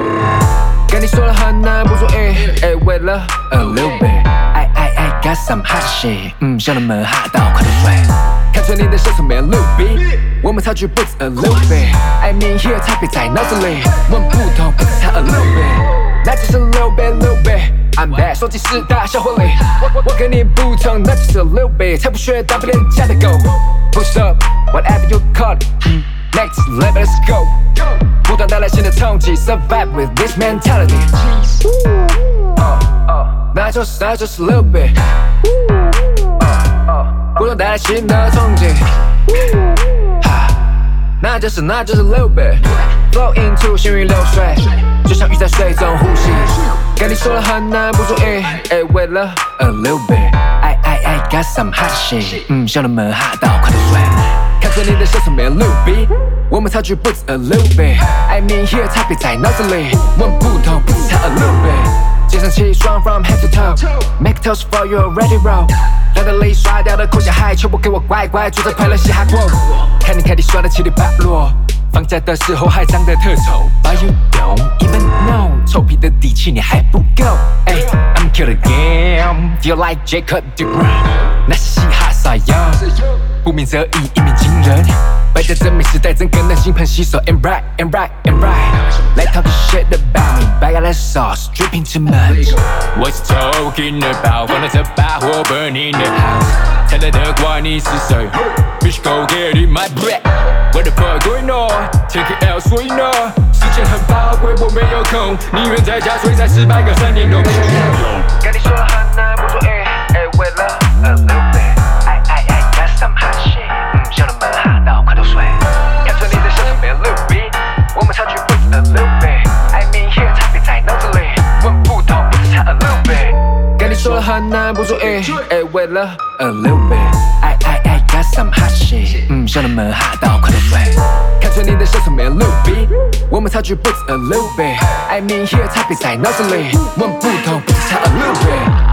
跟你说了很难不做为了a little bit， I got some hot shit，兄弟们哈到快点睡。看着你的身上没有六笔，我们差距不止a little bit，I mean here 差别在脑子里，我们不同不止差a little bit，那就是little bit，little bit。I'm back， 手机是大小伙里，我跟你不同，那就是a little bit，才不学当别人家的狗。Push up，whatever you call it，next level let's go， 不断带来新的冲击 ，survive with this mentality。那就是a little bit， 不断带来新的冲击。那就是a little bit，flow into 行云流水，就像鱼在水中呼吸。跟你说了很难不做为了a little bit，I got some hot shit，兄弟们哈到快点睡。看着你的身上没有六笔，我们差距不止a little bit，I mean here 差别在脑子里，我们不同不止差a little bit。精神气爽 from head to toe，make a toast for your ready roll。懒得累刷掉的口下海，全部给我乖乖坐着快乐嘻哈过。看你刷得七里八落。放假的时候还长得特丑 ，But you don't even know， 臭屁的底气你还不够。I'm killer game，feel like Jacob DeBron， 那是嘻哈撒样，不鸣则已，一鸣惊人。摆在真美时代，整个人心喷洗手 ，and right and right and right。Let's talk shit about me，bag of that sauce dripping too much。What you talking about？ 放了这把火 burning the house， 猜得过你是谁 ？Bitch go get in my breath。What the fuck going on？ Take it elsewhere呢？时间很宝贵，我没有空，宁愿在家睡在400个3点钟。跟你说了很难不做为了a little bit，I got some hot shit，兄弟们哈到快点睡。看着你的身上没有六笔，我们差距不止a little bit，I mean here 差别在脑子里，我们不同不止差a little bit。跟你说了很难不做为了a little bit，I got some hot shit，兄弟们哈到快点睡。看着你的身上没有六笔，我们差距不止a little bit，I mean here 差别在脑子里，我们不同不止差a little bit。